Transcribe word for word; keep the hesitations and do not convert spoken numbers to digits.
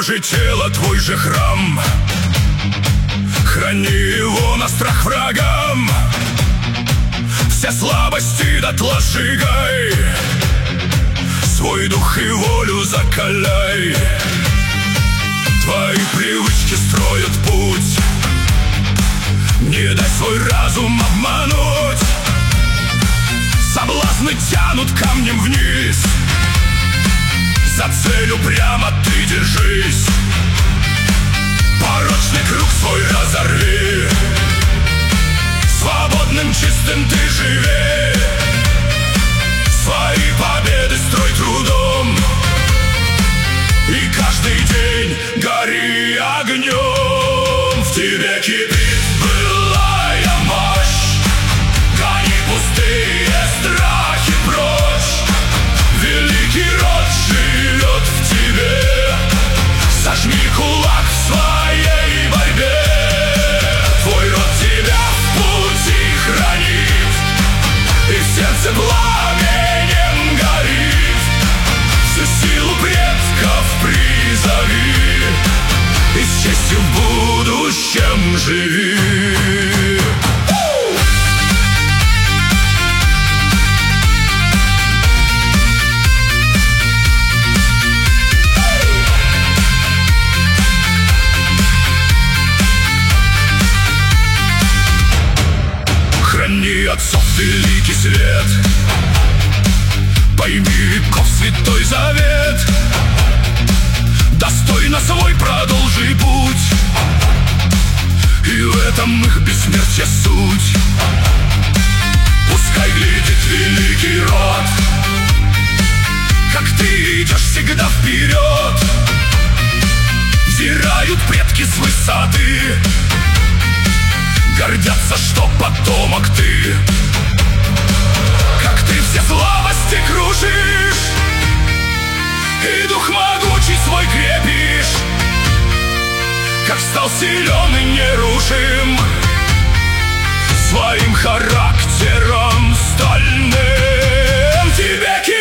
же тело, твой же храм. Храни его на страх врагам. Все слабости дотла сжигай, свой дух и волю закаляй. Твои привычки строят путь, не дай свой разум обмануть. Соблазны тянут камнем вниз, за целью прямо ты держись. Порочный круг свой разорви, свободным, чистым ты живи. Свои победы строй трудом, и каждый день гори огнем. В тебе кипит былая мощь, гони пустые страхи прочь. Великий род живет в тебе, сожми кулак в своей борьбе. Твой род тебя в пути хранит, и в сердце пламенем горит. Всю силу предков призови, и с честью в будущем живи. Храни отцов великий свет, пойми веков святой завет. Достойно свой продолжи путь, и в этом их бессмертие суть. Пускай глядит великий род, как ты идешь всегда вперед. Взирают предки с высоты, гордятся, что потомок ты. Как ты все слабости крушишь, и дух могучий свой крепишь. Как стал силен и нерушим, своим характером стальным. Тебе